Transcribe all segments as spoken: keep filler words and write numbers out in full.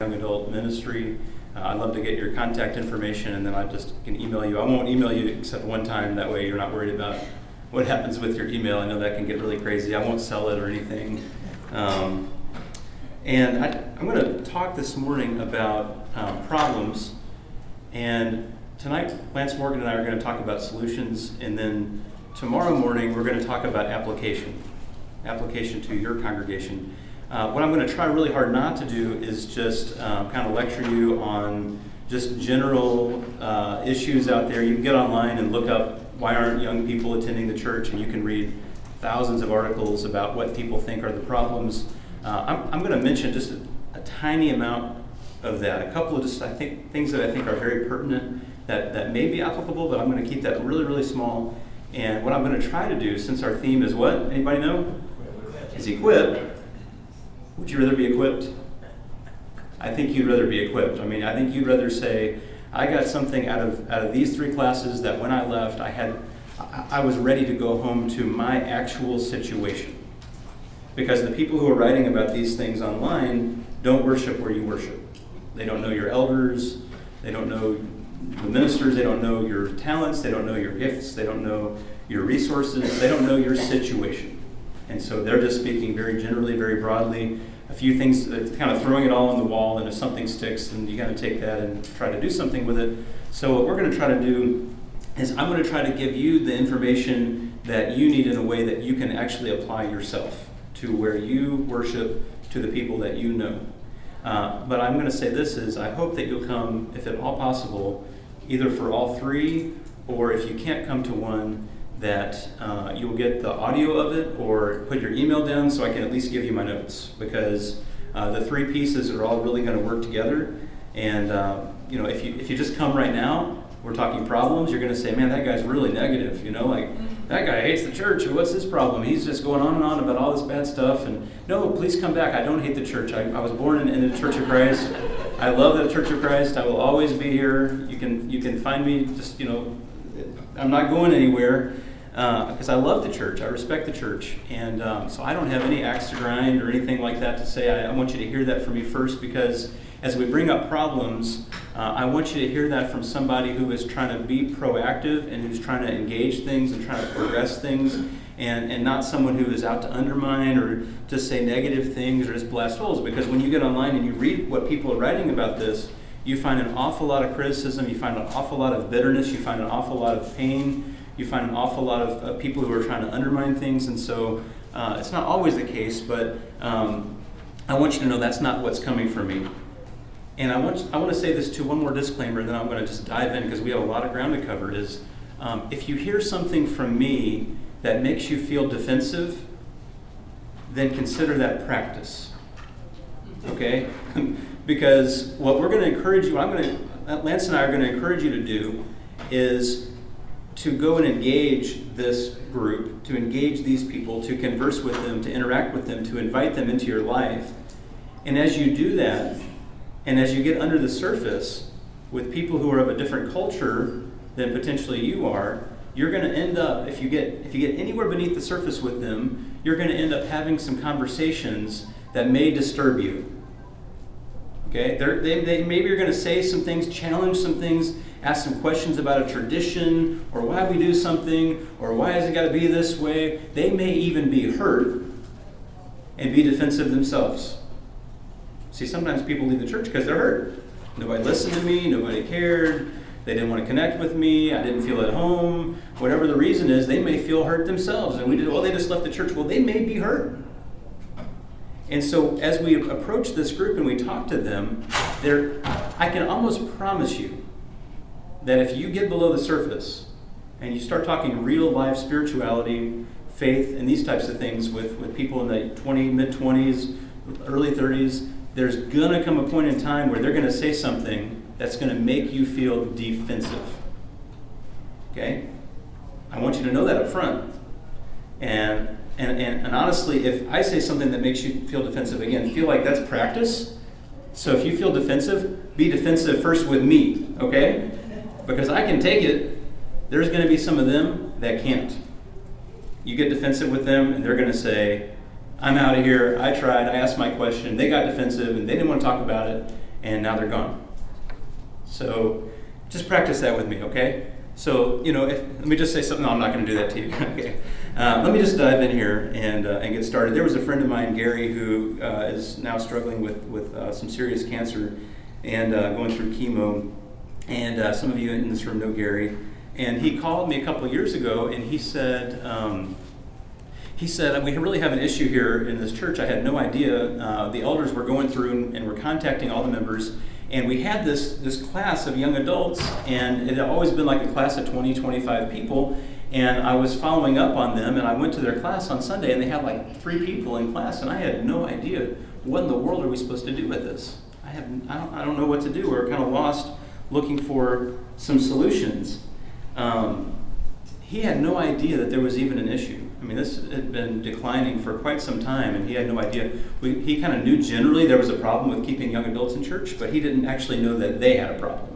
young adult ministry. Uh, I'd love to get your contact information, and then I just can email you. I won't email you except one time. That way you're not worried about what happens with your email. I know that can get really crazy. I won't sell it or anything. Um, and I, I'm going to talk this morning about uh, problems. And tonight, Lance Morgan and I are going to talk about solutions. And then tomorrow morning, we're going to talk about application. Application to your congregation. Uh, what I'm going to try really hard not to do is just um, kind of lecture you on just general uh, issues out there. You can get online and look up why aren't young people attending the church, and you can read thousands of articles about what people think are the problems. Uh, I'm, I'm going to mention just a, a tiny amount of that. A couple of just I think things that I think are very pertinent that, that may be applicable, but I'm going to keep that really, really small. And what I'm going to try to do, since our theme is what? Anybody know? Is equip. Would you rather be equipped? I think you'd rather be equipped. I mean, I think you'd rather say, I got something out of out of these three classes that when I left, I had, I, I was ready to go home to my actual situation. Because the people who are writing about these things online don't worship where you worship. They don't know your elders. They don't know the ministers. They don't know your talents. They don't know your gifts. They don't know your resources. They don't know your situation. And so they're just speaking very generally, very broadly. A few things, uh, kind of throwing it all on the wall, and if something sticks, then you got to take that and try to do something with it. So what we're going to try to do is I'm going to try to give you the information that you need in a way that you can actually apply yourself to where you worship, to the people that you know. Uh, but I'm going to say this is, I hope that you'll come, if at all possible, either for all three, or if you can't come to one, that uh, you'll get the audio of it or put your email down so I can at least give you my notes, because uh, the three pieces are all really going to work together. And uh, you know, if you if you just come right now, we're talking problems, you're going to say, man, that guy's really negative, you know, like that guy hates the church. What's his problem? He's just going on and on about all this bad stuff. And no, please come back. I don't hate the church. I, I was born in, in the Church of Christ. I love the Church of Christ. I will always be here. You can you can find me. Just, you know, I'm not going anywhere. Because uh, I love the church, I respect the church, and um, so I don't have any axe to grind or anything like that to say. I, I want you to hear that from me first, because as we bring up problems, uh, I want you to hear that from somebody who is trying to be proactive and who's trying to engage things and trying to progress things, and, and not someone who is out to undermine or just say negative things or just blast holes. Because when you get online and you read what people are writing about this, you find an awful lot of criticism, you find an awful lot of bitterness, you find an awful lot of pain. You find an awful lot of uh, people who are trying to undermine things, and so uh, it's not always the case, but um, I want you to know that's not what's coming from me. And I want I want to say this too, one more disclaimer, then I'm going to just dive in because we have a lot of ground to cover, is um, if you hear something from me that makes you feel defensive, then consider that practice, okay? Because what we're going to encourage you, I'm going to, Lance and I are going to encourage you to do is to go and engage this group, to engage these people, to converse with them, to interact with them, to invite them into your life. And as you do that, and as you get under the surface with people who are of a different culture than potentially you are, you're going to end up, if you get if you get anywhere beneath the surface with them, you're going to end up having some conversations that may disturb you. Okay? They're, they, they, maybe you're going to say some things, challenge some things, ask some questions about a tradition, or why we do something, or why has it got to be this way. They may even be hurt and be defensive themselves. See, sometimes people leave the church because they're hurt. Nobody listened to me, nobody cared, they didn't want to connect with me, I didn't feel at home. Whatever the reason is, they may feel hurt themselves. And we did, well, they just left the church. Well, they may be hurt. And so as we approach this group and we talk to them, there, I can almost promise you that if you get below the surface and you start talking real life spirituality, faith, and these types of things with, with people in the twenty, mid-twenties, early thirties, there's going to come a point in time where they're going to say something that's going to make you feel defensive. Okay? I want you to know that up front. And, and, and, and honestly, if I say something that makes you feel defensive, again, feel like that's practice. So if you feel defensive, be defensive first with me, okay? Because I can take it. There's going to be some of them that can't. You get defensive with them, and they're going to say, I'm out of here. I tried. I asked my question. They got defensive, and they didn't want to talk about it. and now they're gone. So just practice that with me, okay? So, you know, if, let me just say something. No, I'm not going to do that to you. Okay. Uh, let me just dive in here and uh, and get started. There was a friend of mine, Gary, who uh, is now struggling with, with uh, some serious cancer and uh, going through chemo. And uh, some of you in this room know Gary. And he called me a couple of years ago, and he said, um, he said, we really have an issue here in this church. I had no idea. Uh, the elders were going through and, and were contacting all the members. And we had this, this class of young adults, and it had always been like a class of twenty, twenty-five people. And I was following up on them, and I went to their class on Sunday, and they had like three people in class, and I had no idea what in the world are we supposed to do with this. I have, I don't, I don't know what to do. We're kind of lost, looking for some solutions. Um, he had no idea that there was even an issue. I mean, this had been declining for quite some time, and he had no idea. We, he kind of knew generally there was a problem with keeping young adults in church, but he didn't actually know that they had a problem.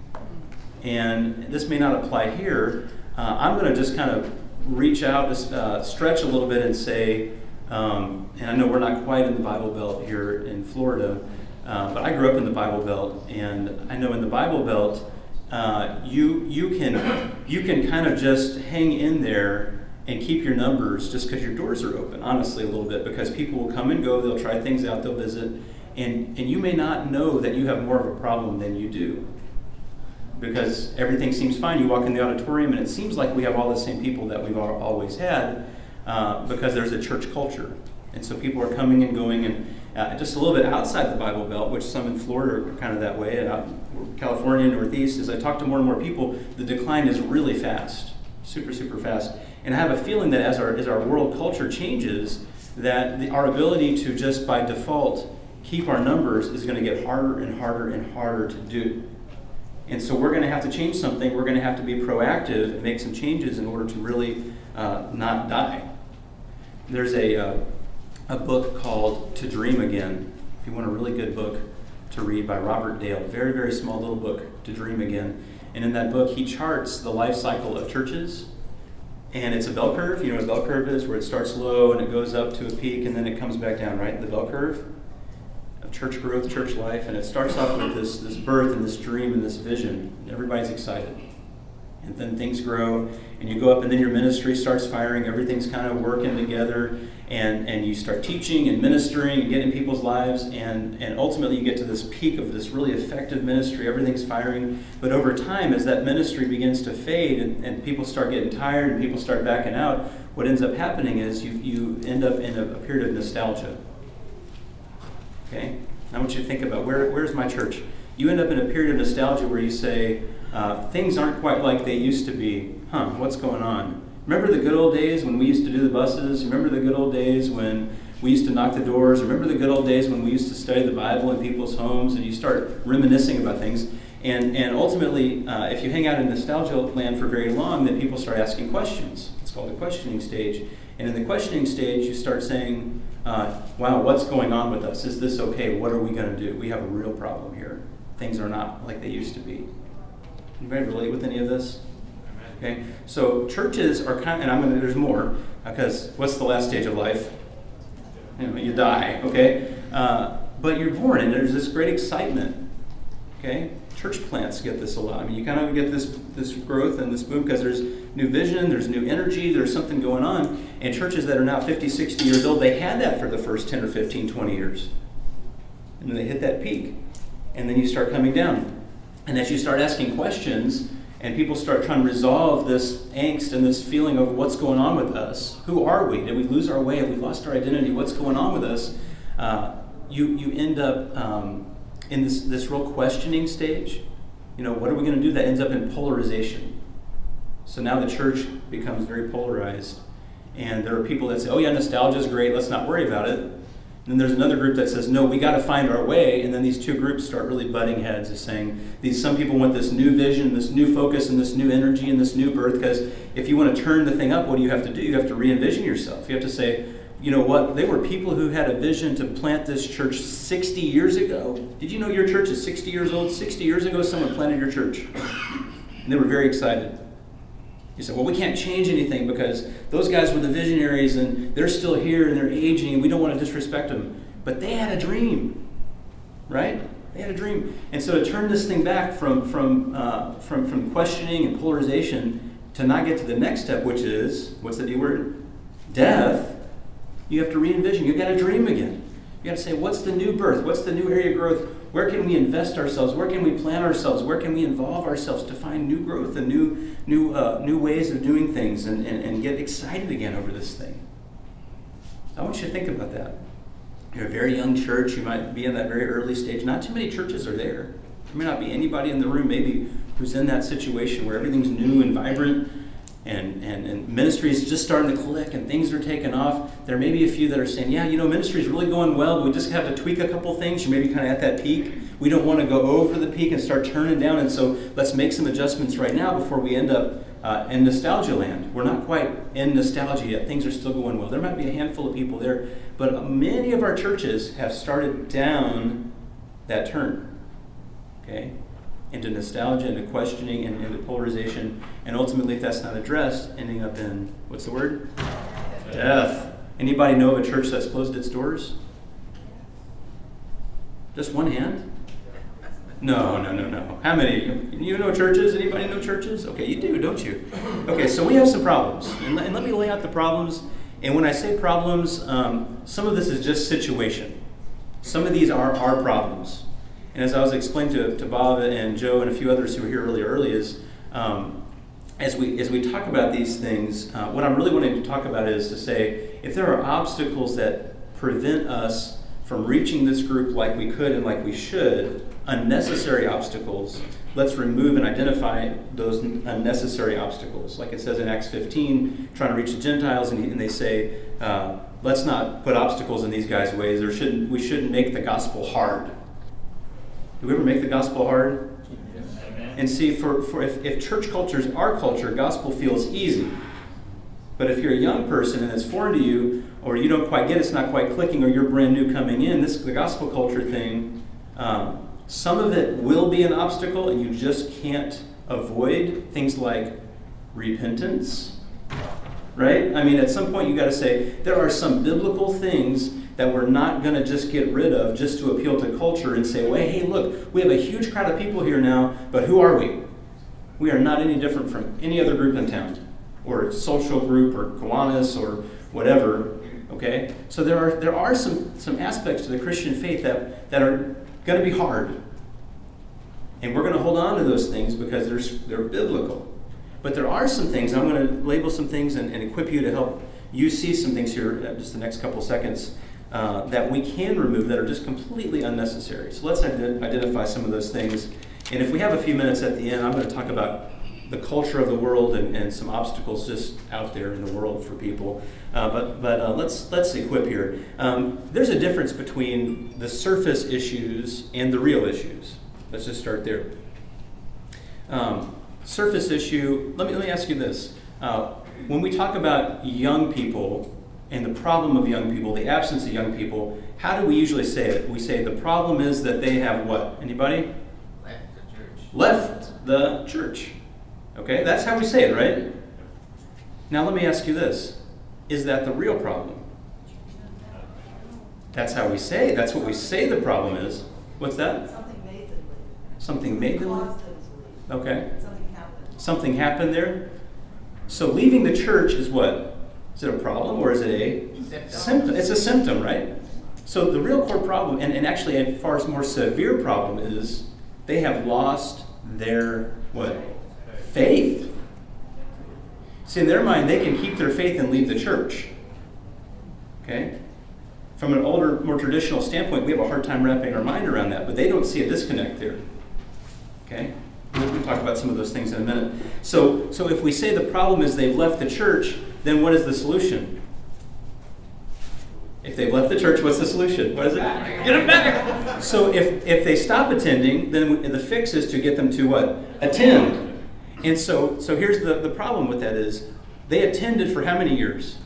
And this may not apply here. Uh, I'm going to just kind of reach out, uh, stretch a little bit and say, um, and I know we're not quite in the Bible Belt here in Florida, uh, but I grew up in the Bible Belt, and I know in the Bible Belt, uh, you you can you can kind of just hang in there and keep your numbers just because your doors are open, honestly, a little bit, because people will come and go, they'll try things out, they'll visit, and, and you may not know that you have more of a problem than you do. Because everything seems fine. You walk in the auditorium and it seems like we have all the same people that we've always had uh, because there's a church culture. And so people are coming and going, and uh, just a little bit outside the Bible Belt, which some in Florida are kind of that way, and out in California, Northeast, as I talk to more and more people, the decline is really fast, super, super fast. And I have a feeling that as our as our world culture changes, that the, our ability to just by default keep our numbers is going to get harder and harder and harder to do. And so we're going to have to change something. We're going to have to be proactive and make some changes in order to really uh, not die. There's a uh, a book called To Dream Again. If you want a really good book to read by Robert Dale, very, very small little book, To Dream Again. And in that book, he charts the life cycle of churches. And it's a bell curve. You know what a bell curve is, where it starts low and it goes up to a peak and then it comes back down, right? The bell curve of church growth, church life. And it starts off with this, this birth and this dream and this vision. And everybody's excited. And then things grow and you go up and then your ministry starts firing. Everything's kind of working together. And, and you start teaching and ministering and getting in people's lives. And, and ultimately you get to this peak of this really effective ministry. Everything's firing. But over time, as that ministry begins to fade and, and people start getting tired and people start backing out, what ends up happening is you, you end up in a, a period of nostalgia. Okay? Now I want you to think about, where where's my church? You end up in a period of nostalgia where you say, uh, things aren't quite like they used to be. Huh, what's going on? Remember the good old days when we used to do the buses? Remember the good old days when we used to knock the doors? Remember the good old days when we used to study the Bible in people's homes? And you start reminiscing about things. And and ultimately, uh, if you hang out in nostalgia land for very long, then people start asking questions. It's called the questioning stage. And in the questioning stage, you start saying, uh, wow, what's going on with us? Is this okay? What are we going to do? We have a real problem here. Things are not like they used to be. Anybody relate with any of this? Okay, so churches are kind of, and I'm going to, there's more, because what's the last stage of life? You know, you die, okay? Uh, but you're born, and there's this great excitement, okay? Church plants get this a lot. I mean, you kind of get this this growth and this boom because there's new vision, there's new energy, there's something going on. And churches that are now fifty, sixty years old, they had that for the first ten or fifteen, twenty years. And then they hit that peak. And then you start coming down. And as you start asking questions, and people start trying to resolve this angst and this feeling of what's going on with us. Who are we? Did we lose our way? Have we lost our identity? What's going on with us? Uh, you you end up um, in this, this real questioning stage. You know, what are we going to do? That ends up in polarization. So now the church becomes very polarized. And there are people that say, oh yeah, nostalgia is great. Let's not worry about it. And then there's another group that says, no, we got to find our way. And then these two groups start really butting heads, of saying, these some people want this new vision, this new focus, and this new energy, and this new birth. Because if you want to turn the thing up, what do you have to do? You have to re-envision yourself. You have to say, you know what? They were people who had a vision to plant this church sixty years ago. Did you know your church is sixty years old? sixty years ago, someone planted your church. And they were very excited. You say, well, we can't change anything because those guys were the visionaries and they're still here and they're aging and we don't want to disrespect them. But they had a dream, right? They had a dream. And so to turn this thing back from from uh, from from questioning and polarization to not get to the next step, which is, what's the D word? Death. You have to re-envision. You've got to dream again. You got to say, what's the new birth? What's the new area of growth? Where can we invest ourselves? Where can we plan ourselves? Where can we involve ourselves to find new growth and new new uh, new ways of doing things and, and, and get excited again over this thing? I want you to think about that. You're a very young church. You might be in that very early stage. Not too many churches are there. There may not be anybody in the room maybe who's in that situation where everything's new and vibrant and, and, and ministry is just starting to click and things are taking off. There may be a few that are saying, yeah, you know, ministry is really going well, but we just have to tweak a couple things. You're maybe kind of at that peak. We don't want to go over the peak and start turning down, and so let's make some adjustments right now before we end up uh, in nostalgia land. We're not quite in nostalgia yet. Things are still going well. There might be a handful of people there, but many of our churches have started down that turn, okay, into nostalgia, into questioning, and into polarization, and ultimately, if that's not addressed, ending up in, what's the word? Death. Anybody know of a church that's closed its doors? Just one hand? No, no, no, no. How many? You know churches? Anybody know churches? Okay, you do, don't you? Okay, so we have some problems. And let, and let me lay out the problems. And when I say problems, um, some of this is just situation. Some of these are our problems. And as I was explaining to, to Bob and Joe and a few others who were here earlier, early is, um, as we as we talk about these things, uh, what I'm really wanting to talk about is to say, if there are obstacles that prevent us from reaching this group like we could and like we should, unnecessary obstacles, let's remove and identify those unnecessary obstacles. Like it says in Acts fifteen, trying to reach the Gentiles, and, and they say, uh, let's not put obstacles in these guys' ways. There shouldn't we shouldn't make the gospel hard. Do we ever make the gospel hard? Yes. And see, for, for if, if church culture is our culture, gospel feels easy. But if you're a young person and it's foreign to you, or you don't quite get it, it's not quite clicking, or you're brand new coming in, this the gospel culture thing, um, some of it will be an obstacle, and you just can't avoid things like repentance, right? I mean, at some point you got to say, there are some biblical things that we're not going to just get rid of just to appeal to culture and say, well, hey, look, we have a huge crowd of people here now, but who are we? We are not any different from any other group in town, or social group, or Kiwanis, or whatever, okay? So there are there are some, some aspects to the Christian faith that, that are going to be hard. And we're going to hold on to those things because they're, they're biblical. But there are some things, I'm going to label some things and, and equip you to help you see some things here in just the next couple seconds uh, that we can remove that are just completely unnecessary. So let's ident- identify some of those things. And if we have a few minutes at the end, I'm going to talk about the culture of the world and, and some obstacles just out there in the world for people. Uh, but but uh, let's let's equip here. Um, there's a difference between the surface issues and the real issues. Let's just start there. Um, surface issue, let me, let me ask you this. Uh, when we talk about young people and the problem of young people, the absence of young people, how do we usually say it? We say the problem is that they have what? Anybody? Left the church. Left the church. Okay, that's how we say it, right? Now let me ask you this. Is that the real problem? That's how we say it. That's what we say the problem is. What's that? Something made them leave. Something made them leave? Caused them to leave. Okay. Something happened. Something happened there? So leaving the church is what? Is it a problem or is it a Symptom. symptom? It's a symptom, right? So the real core problem, and, and actually a far more severe problem, is they have lost their what? Faith. See, in their mind, they can keep their faith and leave the church. Okay? From an older, more traditional standpoint, we have a hard time wrapping our mind around that, but they don't see a disconnect there. Okay? We'll, we'll talk about some of those things in a minute. So, so if we say the problem is they've left the church, then what is the solution? If they've left the church, what's the solution? What is it? Get them back! So if, if they stop attending, then the fix is to get them to what? Attend. And so, so here's the, the problem with that is, they attended for how many years?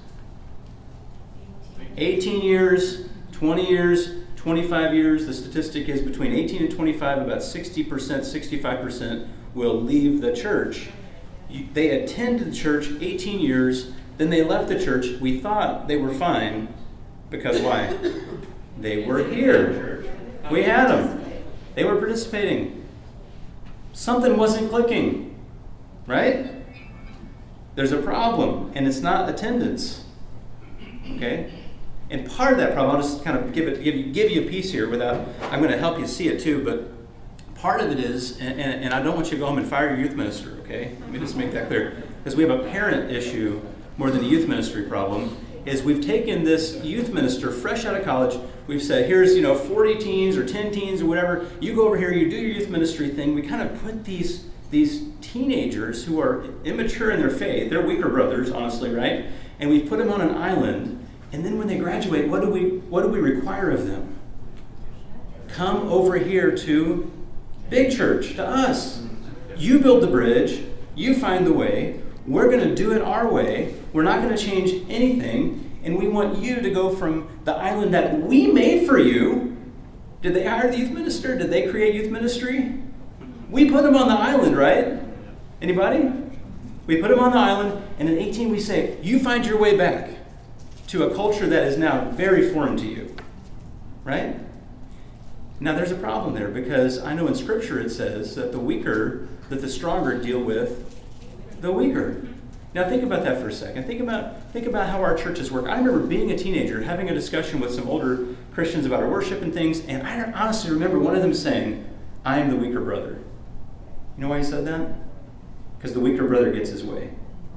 eighteen years, twenty years, twenty-five years. The statistic is between eighteen and twenty-five, about sixty percent, sixty-five percent will leave the church. You, they attended church eighteen years, then they left the church. We thought they were fine, because why? They were here. We had them. They were participating. Something wasn't clicking, right? There's a problem, and it's not attendance. Okay? And part of that problem, I'll just kind of give it, give you, give you a piece here without, I'm going to help you see it too, but part of it is, and, and, and I don't want you to go home and fire your youth minister, okay? Let me just make that clear. Because we have a parent issue more than a youth ministry problem, is we've taken this youth minister fresh out of college, we've said, here's, you know, forty teens or ten teens or whatever, you go over here, you do your youth ministry thing. We kind of put these, these teenagers who are immature in their faith, they're weaker brothers, honestly, right? And we put them on an island, and then when they graduate, what do we, what do we require of them? Come over here to Big Church, to us. You build the bridge, you find the way, we're going to do it our way, we're not going to change anything, and we want you to go from the island that we made for you. Did they hire the youth minister? Did they create youth ministry? We put them on the island, right? Anybody? We put them on the island, and in eighteen we say, you find your way back to a culture that is now very foreign to you, right? Now there's a problem there, because I know in Scripture it says that the weaker, that the stronger deal with the weaker. Now think about that for a second. Think about think about how our churches work. I remember being a teenager, having a discussion with some older Christians about our worship and things, and I honestly remember one of them saying, I am the weaker brother. You know why he said that? Because the weaker brother gets his way.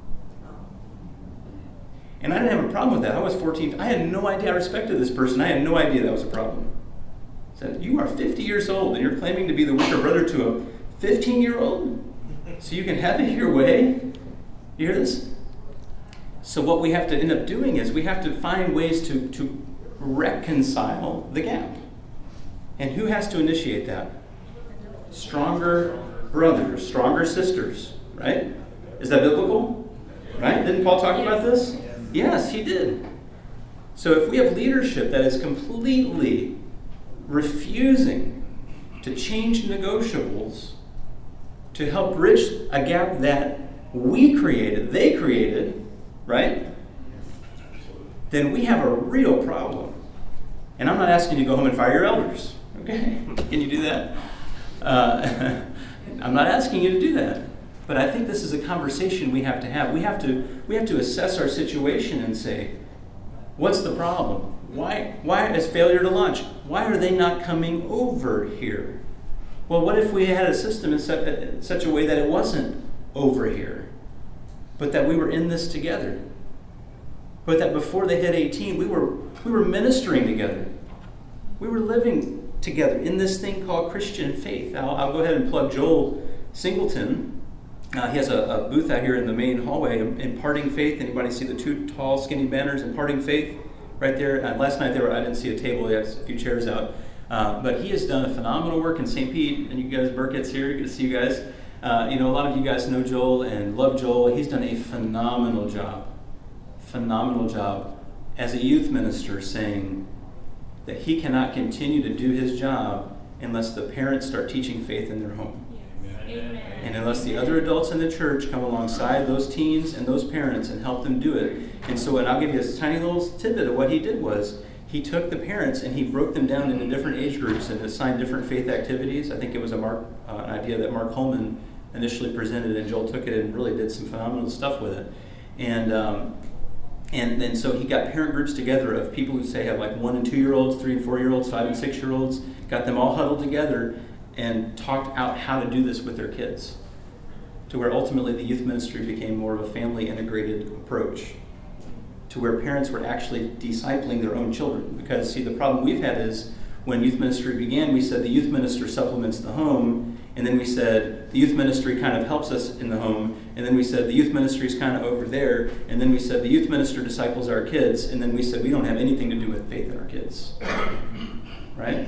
And I didn't have a problem with that. I was fourteen. I had no idea. I respected this person. I had no idea that was a problem. I said, you are fifty years old, and you're claiming to be the weaker brother to a fifteen-year-old? So you can have it your way? You hear this? So what we have to end up doing is we have to find ways to, to reconcile the gap. And who has to initiate that? Stronger brothers, stronger sisters, right? Is that biblical? Right? Didn't Paul talk about this? Yes, he did. So if we have leadership that is completely refusing to change negotiables to help bridge a gap that we created, they created, right? Then we have a real problem. And I'm not asking you to go home and fire your elders, okay? Can you do that? Uh, I'm not asking you to do that. But I think this is a conversation we have to have. We have to we have to assess our situation and say, what's the problem? Why why is failure to launch? Why are they not coming over here? Well, what if we had a system in such, such a way that it wasn't over here, but that we were in this together? But that before they hit eighteen, we were we were ministering together. We were living together in this thing called Christian faith. I'll, I'll go ahead and plug Joel Singleton. Uh, he has a, a booth out here in the main hallway, Imparting Faith. Anybody see the two tall, skinny banners, Imparting Faith, right there? Uh, last night there were, I didn't see a table. He has a few chairs out. Uh, but he has done a phenomenal work in Saint Pete, and you guys, Burkett's here. Good to see you guys. Uh, you know, a lot of you guys know Joel and love Joel. He's done a phenomenal job, phenomenal job as a youth minister, saying that he cannot continue to do his job unless the parents start teaching faith in their home. Amen. And unless the other adults in the church come alongside those teens and those parents and help them do it. And so, and I'll give you a tiny little tidbit of what he did was, he took the parents and he broke them down into different age groups and assigned different faith activities. I think it was a Mark, uh, an idea that Mark Holman initially presented, and Joel took it and really did some phenomenal stuff with it. And um, and then so he got parent groups together of people who say have like one and two year olds, three and four year olds, five and six year olds, got them all huddled together and talked out how to do this with their kids, to where ultimately the youth ministry became more of a family integrated approach, to where parents were actually discipling their own children. Because see, the problem we've had is when youth ministry began, we said the youth minister supplements the home, and then we said the youth ministry kind of helps us in the home, and then we said the youth ministry is kind of over there, and then we said the youth minister disciples our kids, and then we said we don't have anything to do with faith in our kids. Right?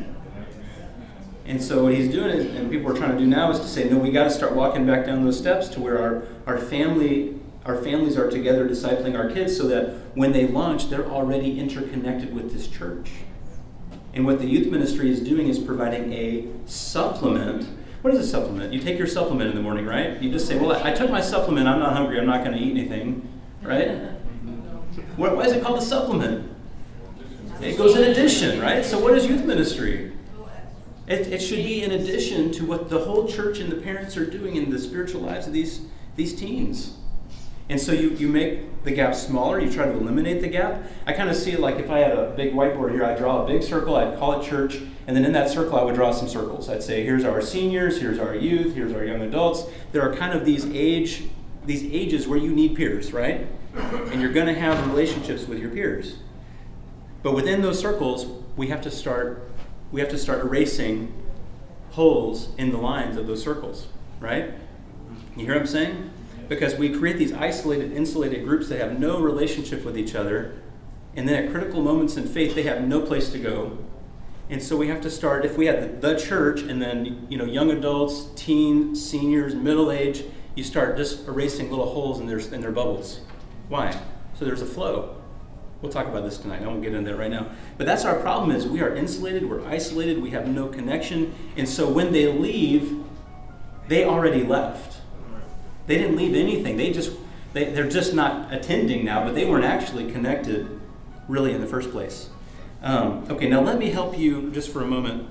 And so what he's doing is, and people are trying to do now, is to say, no, we got to start walking back down those steps to where our, our family, our families are together discipling our kids, so that when they launch, they're already interconnected with this church. And what the youth ministry is doing is providing a supplement. What is a supplement? You take your supplement in the morning, right? You just say, well, I, I took my supplement, I'm not hungry, I'm not going to eat anything, right? Why is it called a supplement? It goes in addition, right? So what is youth ministry? It, it should be in addition to what the whole church and the parents are doing in the spiritual lives of these, these teens. And so you, you make the gap smaller, you try to eliminate the gap. I kind of see it like if I had a big whiteboard here, I'd draw a big circle, I'd call it church, and then in that circle I would draw some circles. I'd say, here's our seniors, here's our youth, here's our young adults. There are kind of these age, these ages where you need peers, right? And you're going to have relationships with your peers. But within those circles, we have to start, we have to start erasing holes in the lines of those circles, right? You hear what I'm saying? Because we create these isolated, insulated groups that have no relationship with each other, and then at critical moments in faith, they have no place to go. And so we have to start, if we had the, the church, and then you know, young adults, teens, seniors, middle age, you start just erasing little holes in their in their bubbles. Why? So there's a flow. We'll talk about this tonight. I won't get into that right now. But that's our problem is we are insulated, we're isolated, we have no connection. And so when they leave, they already left. They didn't leave anything. They just, they, they're just not attending now, but they weren't actually connected really in the first place. Um, okay, now let me help you just for a moment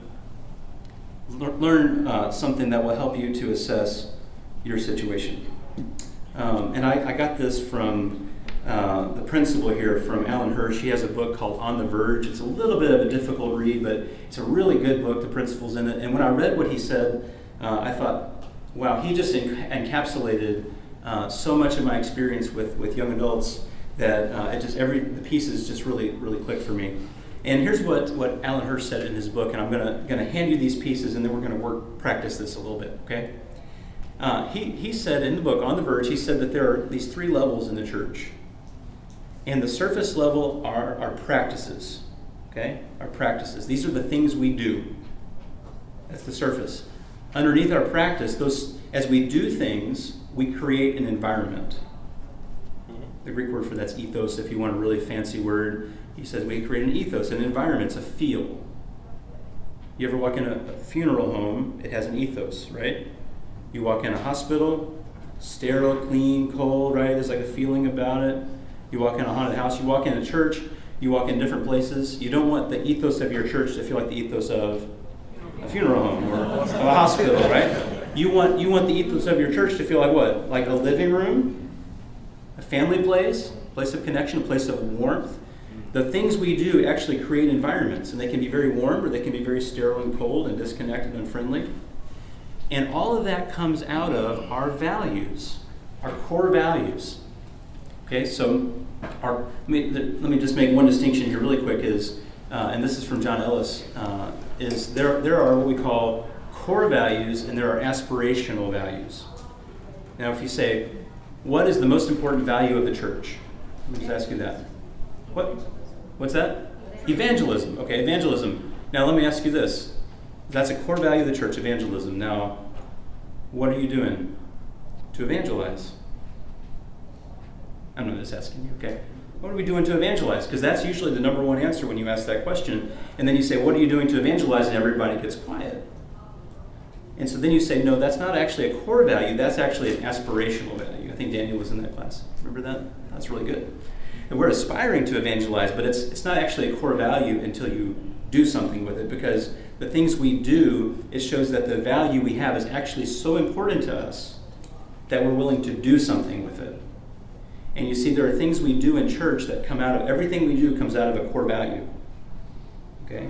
learn uh, something that will help you to assess your situation. Um, and I, I got this from uh, the principal here, from Alan Hirsch. He has a book called On the Verge. It's a little bit of a difficult read, but it's a really good book. The principle's in it. And when I read what he said, uh, I thought, wow, he just enc- encapsulated uh, so much of my experience with, with young adults that uh, it just every the pieces just really really clicked for me. And here's what, what Alan Hirsch said in his book, and I'm gonna gonna hand you these pieces, and then we're gonna work practice this a little bit, okay? Uh, he he said in the book On the Verge, he said that there are these three levels in the church, and the surface level are our practices, okay? Our practices. These are the things we do. That's the surface. Underneath our practice, those as we do things, we create an environment. The Greek word for that's ethos, if you want a really fancy word. He says we create an ethos, an environment, it's a feel. You ever walk in a, a funeral home, it has an ethos, right? You walk in a hospital, sterile, clean, cold, right? There's like a feeling about it. You walk in a haunted house, you walk in a church, you walk in different places. You don't want the ethos of your church to feel like the ethos of a funeral home or a hospital, right? You want you want the ethos of your church to feel like what? Like a living room, a family place, a place of connection, a place of warmth. The things we do actually create environments, and they can be very warm or they can be very sterile and cold and disconnected and unfriendly. And all of that comes out of our values, our core values. Okay, so our, let, me, let me just make one distinction here really quick is, uh, and this is from John Ellis, uh, is there, there are what we call core values and there are aspirational values. Now if you say, what is the most important value of the church? Let me just ask you that. What? What's that? Evangelism. Okay, evangelism. Now let me ask you this. That's a core value of the church, evangelism. Now, what are you doing to evangelize? I'm not just asking you, okay? What are we doing to evangelize? Because that's usually the number one answer when you ask that question. And then you say, what are you doing to evangelize? And everybody gets quiet. And so then you say, no, that's not actually a core value. That's actually an aspirational value. I think Daniel was in that class. Remember that? That's really good. And we're aspiring to evangelize, but it's it's not actually a core value until you do something with it, because the things we do, it shows that the value we have is actually so important to us that we're willing to do something with it. And you see, there are things we do in church that come out of, everything we do comes out of a core value. Okay?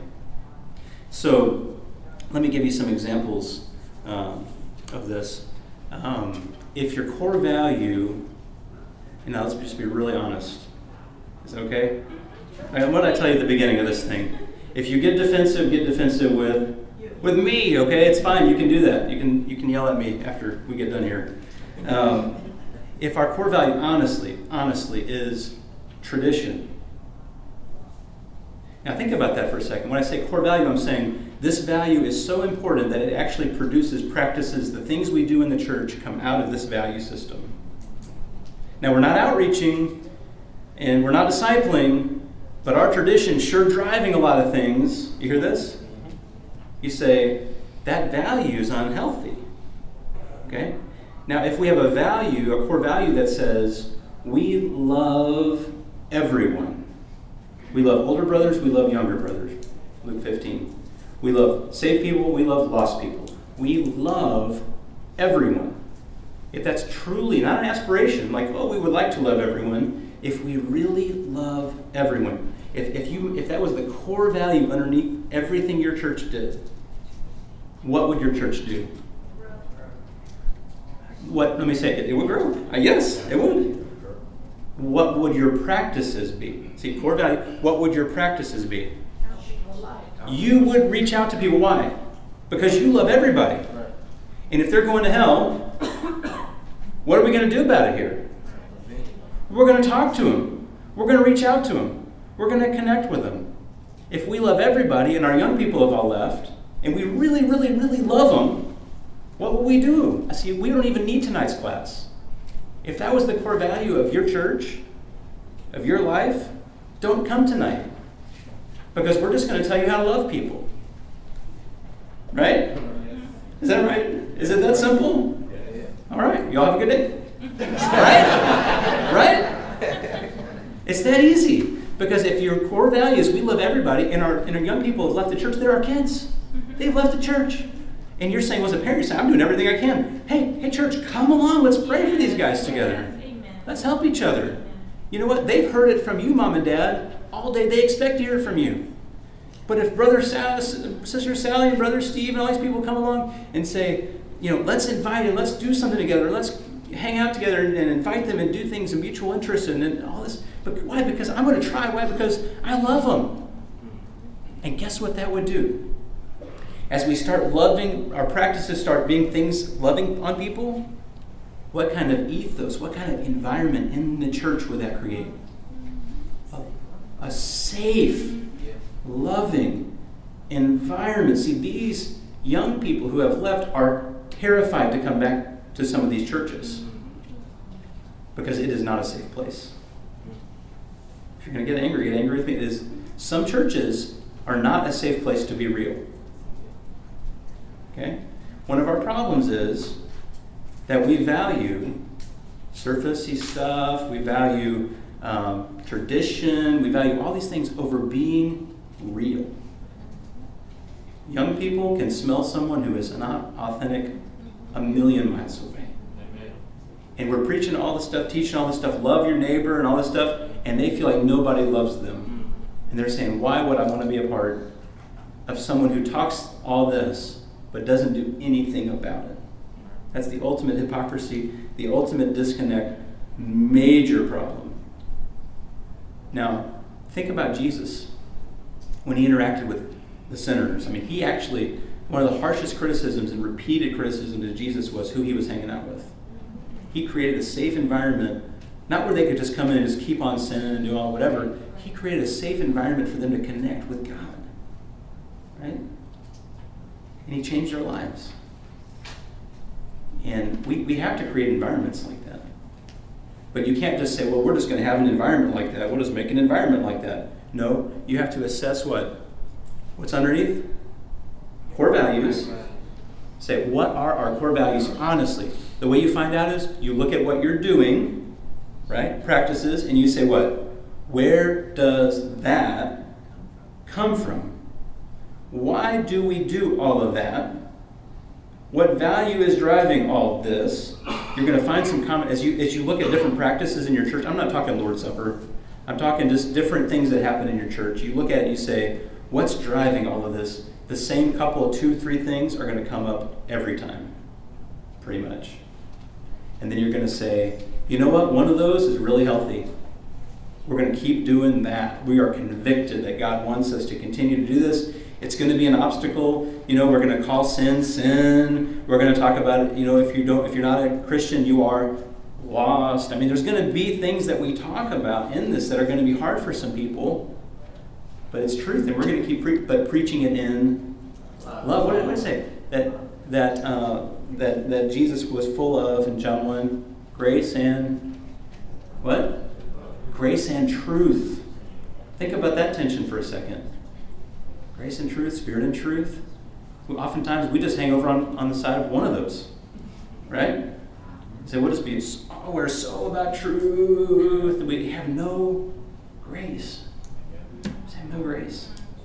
So, let me give you some examples um, of this. Um, if your core value, and now let's just be really honest. Is that okay? And what did I tell you at the beginning of this thing? If you get defensive, get defensive with with me, okay? It's fine, you can do that. You can you can yell at me after we get done here. Um, if our core value, honestly, honestly, is tradition. Now think about that for a second. When I say core value, I'm saying this value is so important that it actually produces practices. The things we do in the church come out of this value system. Now we're not outreaching and we're not discipling, but our tradition's sure driving a lot of things. You hear this? You say, that value is unhealthy. Okay? Now, if we have a value, a core value that says, we love everyone. We love older brothers, we love younger brothers. Luke fifteen. We love saved people. We love lost people. We love everyone. If that's truly not an aspiration, like, oh, we would like to love everyone, if we really love everyone, if, if you if that was the core value underneath everything your church did, what would your church do? What, let me say it, it would grow. Uh, yes, it would. What would your practices be? See, core value, what would your practices be? You would reach out to people. Why? Because you love everybody. And if they're going to hell, what are we going to do about it here? We're going to talk to them. We're going to reach out to them. We're going to connect with them. If we love everybody and our young people have all left, and we really, really, really love them, what will we do? I see, we don't even need tonight's class. If that was the core value of your church, of your life, don't come tonight. Because we're just going to tell you how to love people. Right? Is that right? Is it that simple? All right. Y'all have a good day. Right? Right? It's that easy. Because if your core value is we love everybody, and our, and our young people have left the church, they're our kids. They've left the church. And you're saying, well, as a parent, you're saying, I'm doing everything I can. Hey, hey, church, come along. Let's pray for these guys together. Let's help each other. You know what? They've heard it from you, Mom and Dad, all day. They expect to hear it from you. But if Brother Sal, Sister Sally and Brother Steve and all these people come along and say, you know, let's invite them, let's do something together, let's hang out together and invite them and do things of mutual interest and, and all this. But why? Because I'm going to try. Why? Because I love them. And guess what that would do? As we start loving, our practices start being things loving on people, what kind of ethos, what kind of environment in the church would that create? A, a safe, loving environment. See, these young people who have left are terrified to come back to some of these churches because it is not a safe place. If you're going to get angry, get angry with me. It is, some churches are not a safe place to be real. Okay? One of our problems is that we value surfacey stuff, we value um, tradition, we value all these things over being real. Young people can smell someone who is not authentic a million miles away. And we're preaching all this stuff, teaching all this stuff, love your neighbor and all this stuff, and they feel like nobody loves them. And they're saying, why would I want to be a part of someone who talks all this but doesn't do anything about it? That's the ultimate hypocrisy, the ultimate disconnect, major problem. Now, think about Jesus when he interacted with the sinners. I mean, he actually, one of the harshest criticisms and repeated criticisms of Jesus was who he was hanging out with. He created a safe environment, not where they could just come in and just keep on sinning and do all whatever. He created a safe environment for them to connect with God. Right? And he changed their lives. And we, we have to create environments like that. But you can't just say, well, we're just going to have an environment like that. We'll just make an environment like that. No, you have to assess what? What's underneath? Core values. Say, what are our core values honestly? The way you find out is you look at what you're doing, right? Practices, and you say what? Where does that come from? Why do we do all of that? What value is driving all this? You're going to find some common, as you as you look at different practices in your church. I'm not talking Lord's Supper. I'm talking just different things that happen in your church. You look at it and you say, what's driving all of this? The same couple of two, three things are going to come up every time, pretty much. And then you're going to say, you know what? One of those is really healthy. We're going to keep doing that. We are convicted that God wants us to continue to do this. It's going to be an obstacle. You know, we're going to call sin, sin. We're going to talk about it. You know, if you don't, if you're not a Christian, you are lost. I mean, there's going to be things that we talk about in this that are going to be hard for some people. But it's truth, and we're going to keep pre- but preaching it in love. What did I say? That that uh, that that Jesus was full of in John one, grace and what? Grace and truth. Think about that tension for a second. Grace and truth, spirit and truth. Oftentimes we just hang over on, on the side of one of those, right? So we'll just be, oh, we're so about truth. We have no grace. No grace.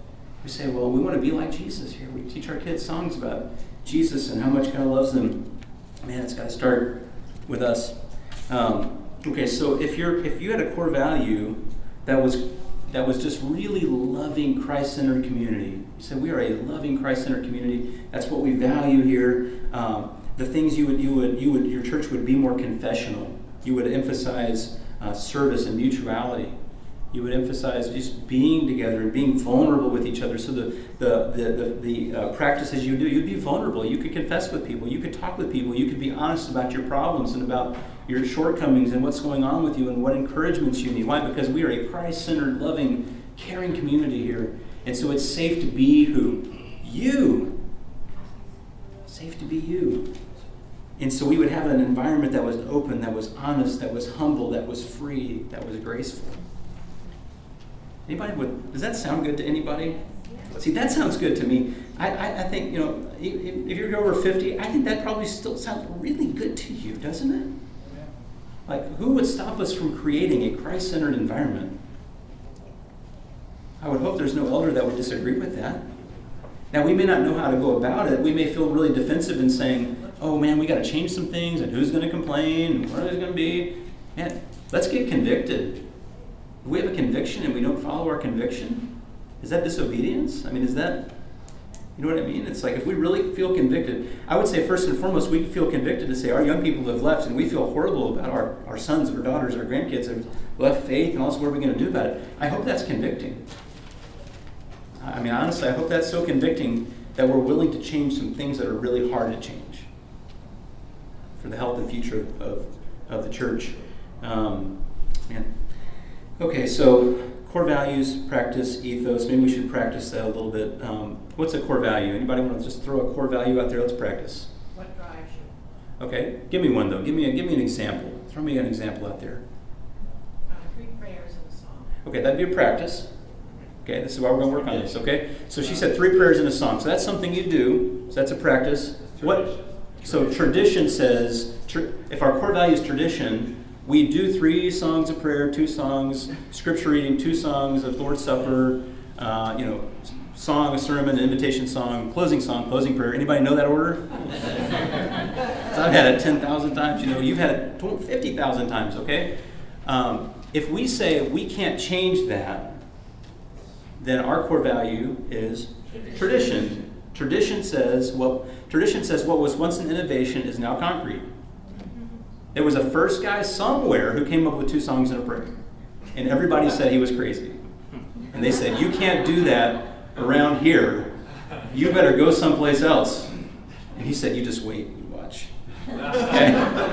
We say, well, we want to be like Jesus here. We teach our kids songs about Jesus and how much God loves them. Man, it's got to start with us. Um, okay, so if you're if you had a core value that was that was just really loving Christ-centered community, you said we are a loving Christ-centered community. That's what we value here. Um, the things you would you would you would your church would be more confessional. You would emphasize uh, service and mutuality. You would emphasize just being together and being vulnerable with each other. So the the the the, the uh, practices you do, you'd be vulnerable. You could confess with people. You could talk with people. You could be honest about your problems and about your shortcomings and what's going on with you and what encouragements you need. Why? Because we are a Christ-centered, loving, caring community here, and so it's safe to be who? You. Safe to be you. And so we would have an environment that was open, that was honest, that was humble, that was free, that was graceful. Anybody would, does that sound good to anybody? See, that sounds good to me. I, I, I think, you know, if you're over fifty, I think that probably still sounds really good to you, doesn't it? Like, who would stop us from creating a Christ-centered environment? I would hope there's no elder that would disagree with that. Now, we may not know how to go about it. We may feel really defensive in saying, oh man, we got to change some things, and who's going to complain, and what is it going to be? Man, let's get convicted. If we have a conviction and we don't follow our conviction, is that disobedience? I mean, is that, you know what I mean? It's like if we really feel convicted, I would say first and foremost, we feel convicted to say our young people have left and we feel horrible about our, our sons, our daughters, our grandkids have left faith and also what are we going to do about it? I hope that's convicting. I mean, honestly, I hope that's so convicting that we're willing to change some things that are really hard to change for the health and future of, of the church. Um, man. Okay, so core values, practice, ethos. Maybe we should practice that a little bit. Um, what's a core value? Anybody want to just throw a core value out there? Let's practice. What drives you? Okay, give me one though. Give me a, give me an example. Throw me an example out there. Uh, three prayers and a song. Okay, that'd be a practice. Okay, this is why we're going to work on this, okay? So she said three prayers in a song. So that's something you do. So that's a practice. What? So tradition says, tr- if our core value is tradition, we do three songs of prayer, two songs, scripture reading, two songs of Lord's Supper, uh, you know, song, a sermon, an invitation song, closing song, closing prayer. Anybody know that order? So I've had it ten thousand times. You know, you've had it fifty thousand times, okay? Um, if we say we can't change that, then our core value is tradition. Tradition says, well, tradition says what was once an innovation is now concrete. There was a first guy somewhere who came up with two songs and a prayer. And everybody said he was crazy. And they said, you can't do that around here. You better go someplace else. And he said, you just wait and watch. Okay?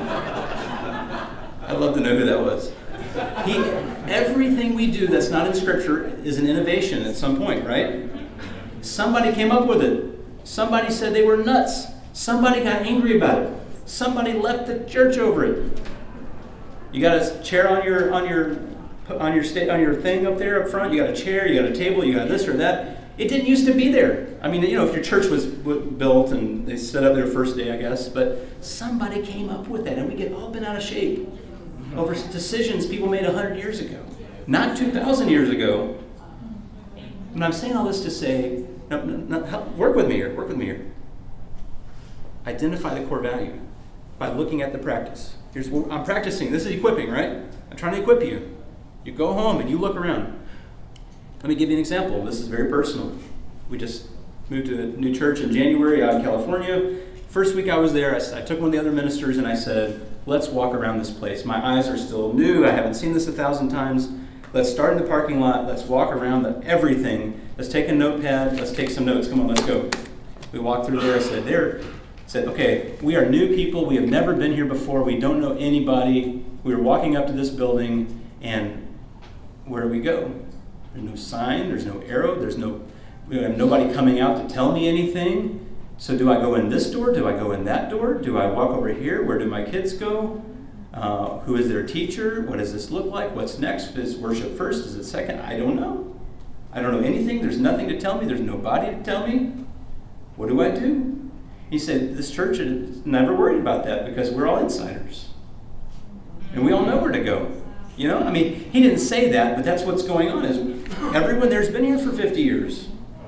I'd love to know who that was. He, everything we do that's not in Scripture is an innovation at some point, right? Somebody came up with it. Somebody said they were nuts. Somebody got angry about it. Somebody left the church over it. You got a chair on your on your on your sta- on your thing up there up front. You got a chair. You got a table. You got this or that. It didn't used to be there. I mean, you know, if your church was built and they set up their first day, I guess, but somebody came up with that, and we get all bent out of shape over decisions people made a hundred years ago, not two thousand years ago. And I'm saying all this to say, no, no, no, help, work with me here. Work with me here. Identify the core value by looking at the practice. Here's what I'm practicing. This is equipping, right? I'm trying to equip you. You go home and you look around. Let me give you an example. This is very personal. We just moved to a new church in January out in California. First week I was there, I, I took one of the other ministers and I said, let's walk around this place. My eyes are still new. I haven't seen this a thousand times. Let's start in the parking lot. Let's walk around the, everything. Let's take a notepad. Let's take some notes. Come on, let's go. We walked through there. I said, there. Said, okay, we are new people. We have never been here before. We don't know anybody. We were walking up to this building, and where do we go? There's no sign. There's no arrow. There's no, we have nobody coming out to tell me anything. So do I go in this door? Do I go in that door? Do I walk over here? Where do my kids go? Uh, who is their teacher? What does this look like? What's next? Is worship first? Is it second? I don't know. I don't know anything. There's nothing to tell me. There's nobody to tell me. What do I do? He said, this church is never worried about that because we're all insiders. And we all know where to go. You know, I mean, he didn't say that, but that's what's going on. Is everyone there's been here for fifty years.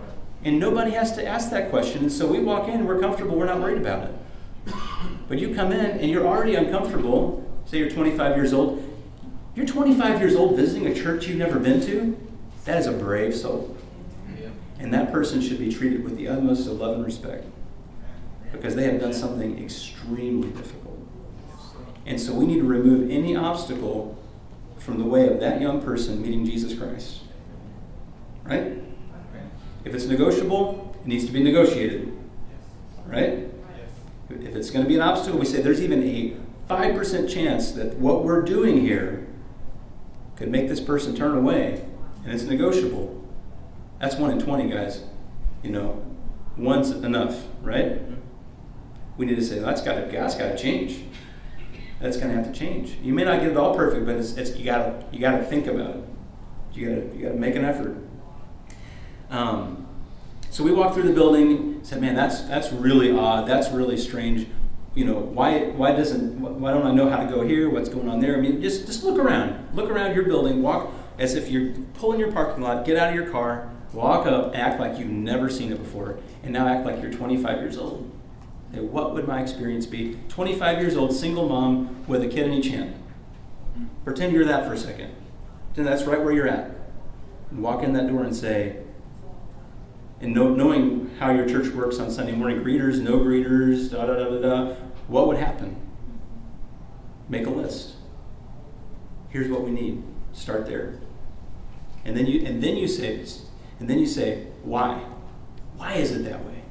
And nobody has to ask that question. And so we walk in, we're comfortable, we're not worried about it. But you come in and you're already uncomfortable. Say you're twenty-five years old. You're twenty-five years old visiting a church you've never been to. That is a brave soul. Yeah. And that person should be treated with the utmost of love and respect, because they have done something extremely difficult. And so we need to remove any obstacle from the way of that young person meeting Jesus Christ. Right? If it's negotiable, it needs to be negotiated. Right? If it's going to be an obstacle, we say there's even a five percent chance that what we're doing here could make this person turn away, and it's negotiable. That's one in twenty, guys. You know, one's enough, right? We need to say, that's got to, that's got to change. That's going to have to change. You may not get it all perfect, but it's, it's you got to you got to think about it. You got to you got to make an effort. Um, so we walked through the building. Said, man, that's that's really odd. That's really strange. You know, why why doesn't why don't I know how to go here? What's going on there? I mean, just just look around. Look around your building. Walk as if you're pulling your parking lot. Get out of your car. Walk up. Act like you've never seen it before, and now act like you're twenty-five years old. Okay, what would my experience be? twenty-five years old, single mom with a kid in each hand. Pretend you're that for a second. Pretend that's right where you're at. And walk in that door and say, and know, knowing how your church works on Sunday morning, greeters, no greeters, da da da da da, what would happen? Make a list. Here's what we need. Start there. And then you and then you say and then you say, why? Why is it that way?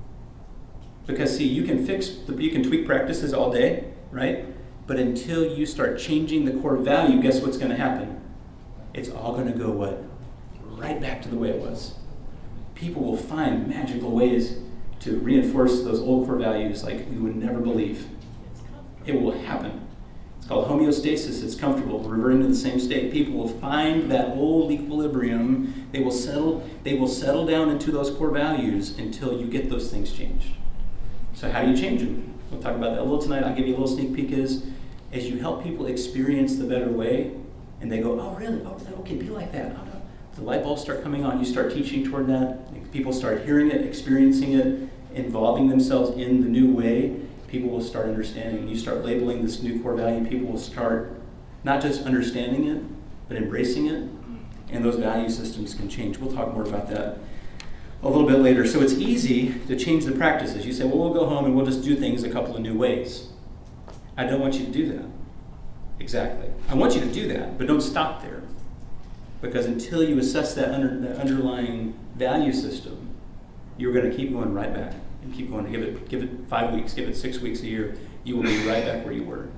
Because see, you can fix the, you can tweak practices all day, right? But until you start changing the core value, guess what's going to happen? It's all going to go what? Right back to the way it was. People will find magical ways to reinforce those old core values like you would never believe. It will happen. It's called homeostasis. It's comfortable. We're reverting to the same state. People will find that old equilibrium. They will settle. They will settle down into those core values until you get those things changed. So how do you change them? We'll talk about that a little tonight. I'll give you a little sneak peek. Is as you help people experience the better way, and they go, oh really? Oh, okay, be like that. Oh, no. The light bulbs start coming on. You start teaching toward that. People start hearing it, experiencing it, involving themselves in the new way. People will start understanding. You start labeling this new core value. People will start not just understanding it, but embracing it. And those value systems can change. We'll talk more about that a little bit later. So it's easy to change the practices. You say, well, we'll go home and we'll just do things a couple of new ways. I don't want you to do that. Exactly. I want you to do that, but don't stop there. Because until you assess that, under, that underlying value system, you're going to keep going right back and keep going. Give it, give it five weeks, give it six weeks a year. You will be right back where you were.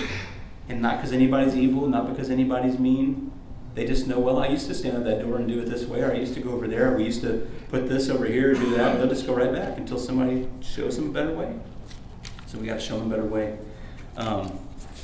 And not because anybody's evil, not because anybody's mean. They just know, well, I used to stand at that door and do it this way, or I used to go over there, or we used to put this over here, do that. They'll just go right back until somebody shows them a better way. So we got to show them a better way. Um,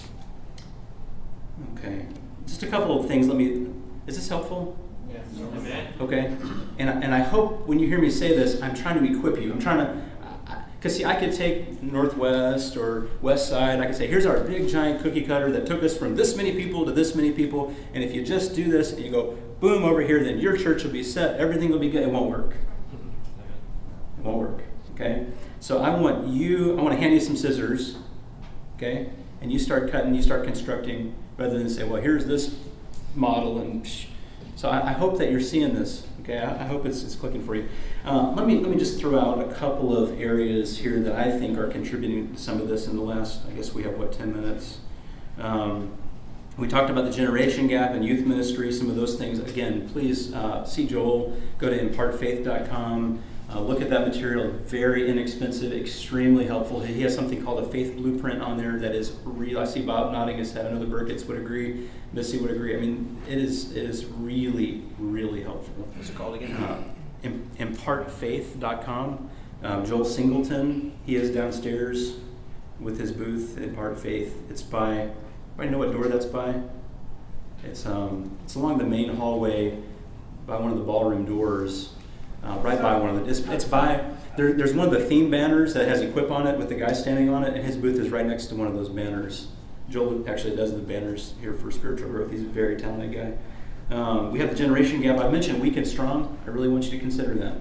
okay. Just a couple of things. Let me. Is this helpful? Yes. Okay. And and I hope when you hear me say this, I'm trying to equip you. I'm trying to, because see, I could take Northwest or West Side. I could say, here's our big giant cookie cutter that took us from this many people to this many people. And if you just do this and you go, boom, over here, then your church will be set. Everything will be good. It won't work. It won't work. Okay. So I want you. I want to hand you some scissors. Okay. And you start cutting. You start constructing, rather than say, well, here's this model, and psh. So I, I hope that you're seeing this. Okay, I, I hope it's, it's clicking for you. Uh, let me let me just throw out a couple of areas here that I think are contributing to some of this in the last. I guess we have what ten minutes. Um, we talked about the generation gap and youth ministry. Some of those things. Again, please uh, see Joel. Go to impart faith dot com. Uh, look at that material. Very inexpensive, extremely helpful. He has something called a faith blueprint on there that is real. I see Bob nodding his head. I know the Burkitts would agree. Missy would agree. I mean, it is it is really, really helpful. What's it called again? Uh, impart faith dot com. Um, Joel Singleton, he is downstairs with his booth, Impart Faith. It's by, I know what door that's by. It's um, it's along the main hallway by one of the ballroom doors. Uh, right by one of the, it's, it's by, there, there's one of the theme banners that has Equip on it with the guy standing on it, and his booth is right next to one of those banners. Joel actually does the banners here for Spiritual Growth. He's a very talented guy. Um, we have the generation gap. I mentioned Weak and Strong. I really want you to consider that.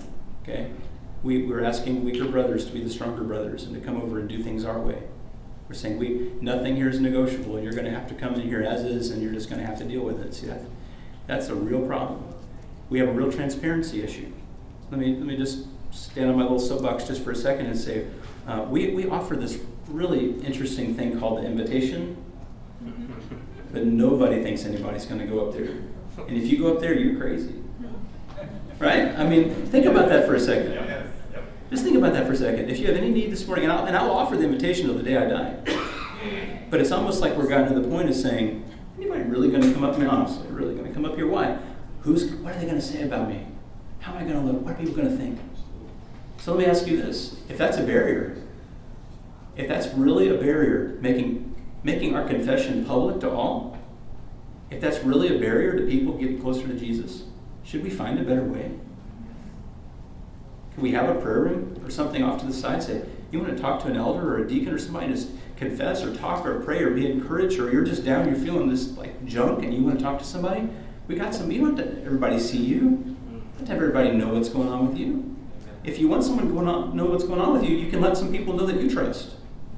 Okay? We, we're asking weaker brothers to be the stronger brothers and to come over and do things our way. We're saying we nothing here is negotiable, and you're going to have to come in here as is, and you're just going to have to deal with it. See, that, that's a real problem. We have a real transparency issue. Let me let me just stand on my little soapbox just for a second and say, uh, we, we offer this really interesting thing called the invitation, but nobody thinks anybody's going to go up there. And if you go up there, you're crazy. Right? I mean, think about that for a second. Just think about that for a second. If you have any need this morning, and I'll, and I'll offer the invitation till the day I die. But it's almost like we're gotten to the point of saying, anybody really going to come up? I mean, honestly, really going to come up here? Why? Who's? What are they going to say about me? How am I going to look? What are people going to think? So let me ask you this. If that's a barrier, if that's really a barrier, making making our confession public to all, if that's really a barrier to people getting closer to Jesus, should we find a better way? Can we have a prayer room or something off to the side? Say, you want to talk to an elder or a deacon or somebody, just confess or talk or pray or be encouraged, or you're just down, you're feeling this like junk and you want to talk to somebody? We got some, you don't have to everybody see you. You don't have to have everybody know what's going on with you. If you want someone going on, know what's going on with you, you can let some people know that you trust.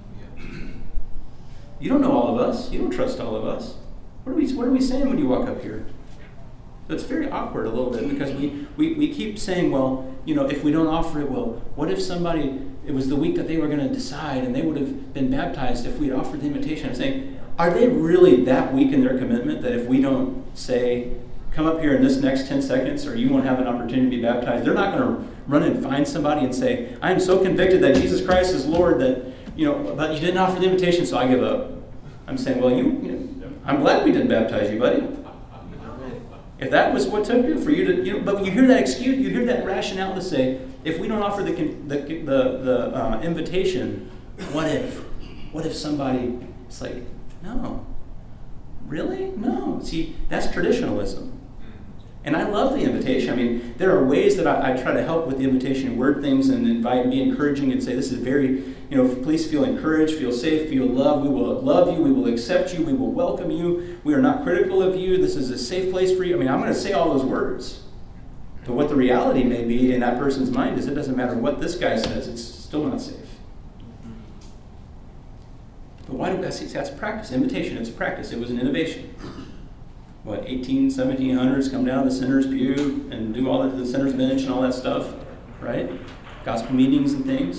You don't know all of us. You don't trust all of us. What are we, what are we saying when you walk up here? It's very awkward a little bit because we, we, we keep saying, well, you know, if we don't offer it, well, what if somebody, it was the week that they were going to decide and they would have been baptized if we'd offered the invitation. I'm saying, are they really that weak in their commitment that if we don't say, come up here in this next ten seconds or you won't have an opportunity to be baptized, they're not going to run and find somebody and say, I am so convicted that Jesus Christ is Lord that, you know, but you didn't offer the invitation, so I give up. I'm saying, well, you, you know, I'm glad we didn't baptize you, buddy. If that was what took you for you to, you know, but when you hear that excuse, you hear that rationale to say, if we don't offer the the the, the uh, invitation, what if? What if somebody? It's like, no, really, no. See, that's traditionalism. And I love the invitation. I mean, there are ways that I, I try to help with the invitation, word things and invite and be encouraging and say, this is very, you know, please feel encouraged, feel safe, feel loved. We will love you. We will accept you. We will welcome you. We are not critical of you. This is a safe place for you. I mean, I'm going to say all those words. But what the reality may be in that person's mind is it doesn't matter what this guy says. It's still not safe. But why do I see that's practice? Invitation, it's practice. It was an innovation. What, eighteen, seventeen hundreds, come down to the sinner's pew and do all that, the sinner's bench and all that stuff, right? Gospel meetings and things.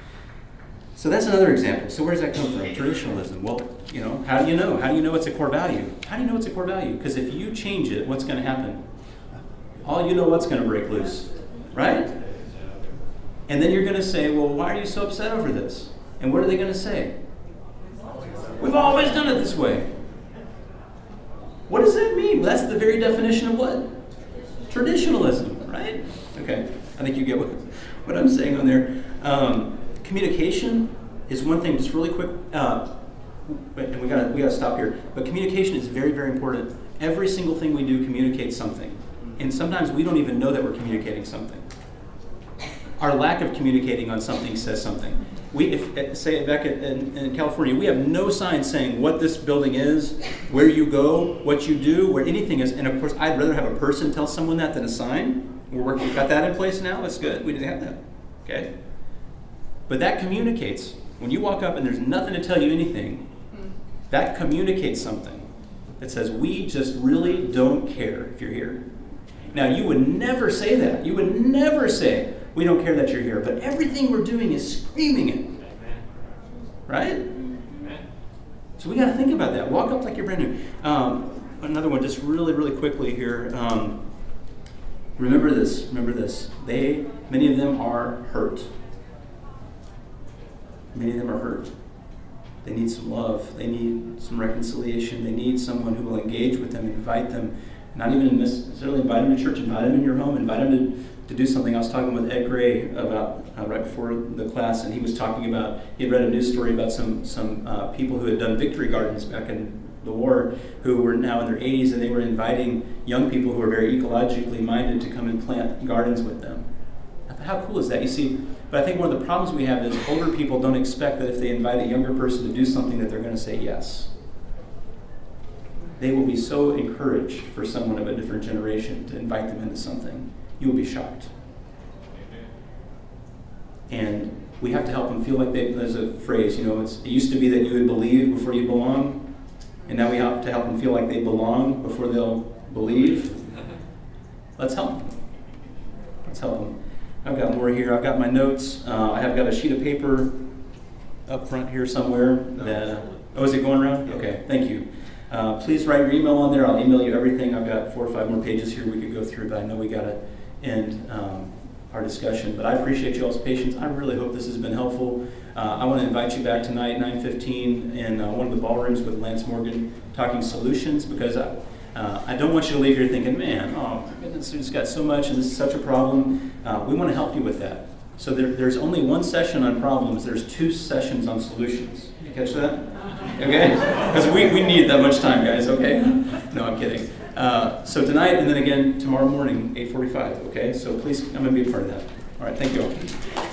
So that's another example. So where does that come from? Traditionalism. Well, you know, how do you know? How do you know it's a core value? How do you know it's a core value? Because if you change it, what's going to happen? All you know what's going to break loose, right? And then you're going to say, well, why are you so upset over this? And what are they going to say? We've always done it this way. What does that mean? Well, that's the very definition of what? Traditionalism, right? Okay, I think you get what, what I'm saying on there. Um, communication is one thing, just really quick, uh, and we gotta we gotta stop here. But communication is very, very important. Every single thing we do communicates something, and sometimes we don't even know that we're communicating something. Our lack of communicating on something says something. We, if, say back in, in California, we have no sign saying what this building is, where you go, what you do, where anything is. And of course, I'd rather have a person tell someone that than a sign. We're working, we've got that in place now. That's good. We didn't have that. Okay. But that communicates. When you walk up and there's nothing to tell you anything, that communicates something. It says, we just really don't care if you're here. Now, you would never say that. You would never say, we don't care that you're here. But everything we're doing is screaming it. Right? So we got to think about that. Walk up like you're brand new. Um, another one, just really, really quickly here. Um, remember this. Remember this. They, many of them are hurt. Many of them are hurt. They need some love. They need some reconciliation. They need someone who will engage with them, invite them. Not even necessarily invite them to church, invite them in your home, invite them to, to do something. I was talking with Ed Gray about uh, right before the class, and he was talking about, he had read a news story about some some uh, people who had done victory gardens back in the war, who were now in their eighties, and they were inviting young people who were very ecologically minded to come and plant gardens with them. How cool is that? You see, but I think one of the problems we have is older people don't expect that if they invite a younger person to do something that they're going to say yes. They will be so encouraged for someone of a different generation to invite them into something. You will be shocked. And we have to help them feel like they, there's a phrase, you know, it's, it used to be that you would believe before you belong, and now we have to help them feel like they belong before they'll believe. Let's help them. Let's help them. I've got more here. I've got my notes. Uh, I have got a sheet of paper up front here somewhere. That uh, oh, is it going around? Okay, thank you. Uh, please write your email on there. I'll email you everything. I've got four or five more pages here we could go through, but I know we got to end um, our discussion. But I appreciate y'all's patience. I really hope this has been helpful. Uh, I want to invite you back tonight, nine fifteen, in uh, one of the ballrooms with Lance Morgan, talking solutions, because I, uh, I don't want you to leave here thinking, man, oh, my goodness, it's got so much and this is such a problem. Uh, we want to help you with that. So there, there's only one session on problems. There's two sessions on solutions. You catch that? Okay? Because we, we need that much time, guys, okay? No, I'm kidding. Uh, so tonight and then again tomorrow morning, eight forty-five, okay? So please come and be a part of that. All right, thank you all.